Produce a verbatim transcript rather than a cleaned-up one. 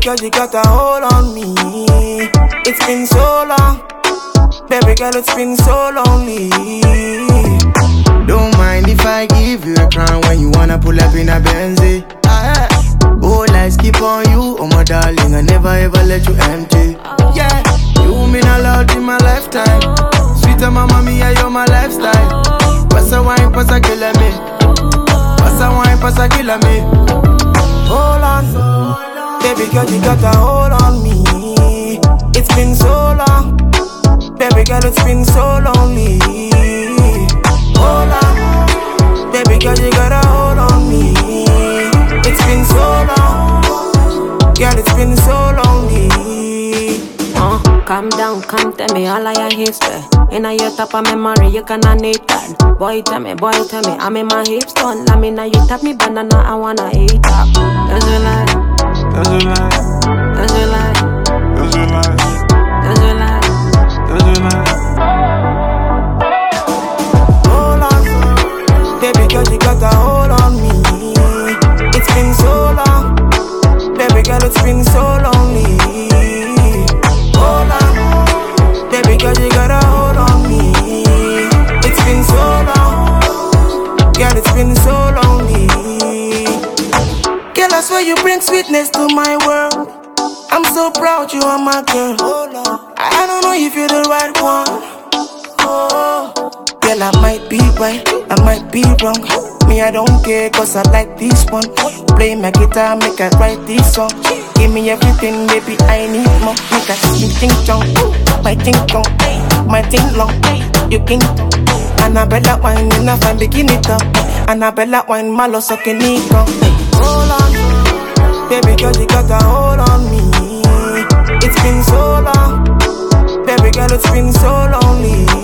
girl, you got a hold on me. It's been so long. Baby girl, it's been so lonely. Don't mind if I give you a crown when you wanna pull up in a Benzie. Ah, oh, lights keep on you, oh my darling, I never ever let you empty. Yeah, you mean a lot in my lifetime. Sweeter mama, me, you're my lifestyle. Pass a wine, pass a killer me. Pass a wine, pass a killer me. Hold on, baby girl, you got a hold on me. It's been so long. Baby girl, it's been so lonely. Hold on, baby girl, you got a hold on me. It's been so long, girl, it's been so lonely. Uh, calm down, come tell me all of your history. In your top of memory, you cannot need that. Boy, tell me, boy, tell me, I'm in my hips done. I mean, now you tap me banana, I wanna eat up. That's a lie, That's a lie, that's a lie, that's a lie, that's a lie. Hold on, baby girl, you got a hold on me. It's been so long, baby girl, it's been so lonely. Hold on, baby girl, you got a hold on me. It's been so long, girl, it's been so lonely. Girl, I swear you bring sweetness to my world. I'm so proud you are my girl. I don't know if you're the right one. Oh, girl, I might be right, I might be wrong. Me, I don't care, cause I like this one. Play my guitar, make I write this song. Give me everything, baby, I need more. Make I sing ting chong, my ting chong, my ting long. You king, Annabella wine, in a fan, begin it up. Annabella wine, malo sucking it up. Hold on, baby girl, you got a hold on me. It's been so long, baby girl, it's been so lonely.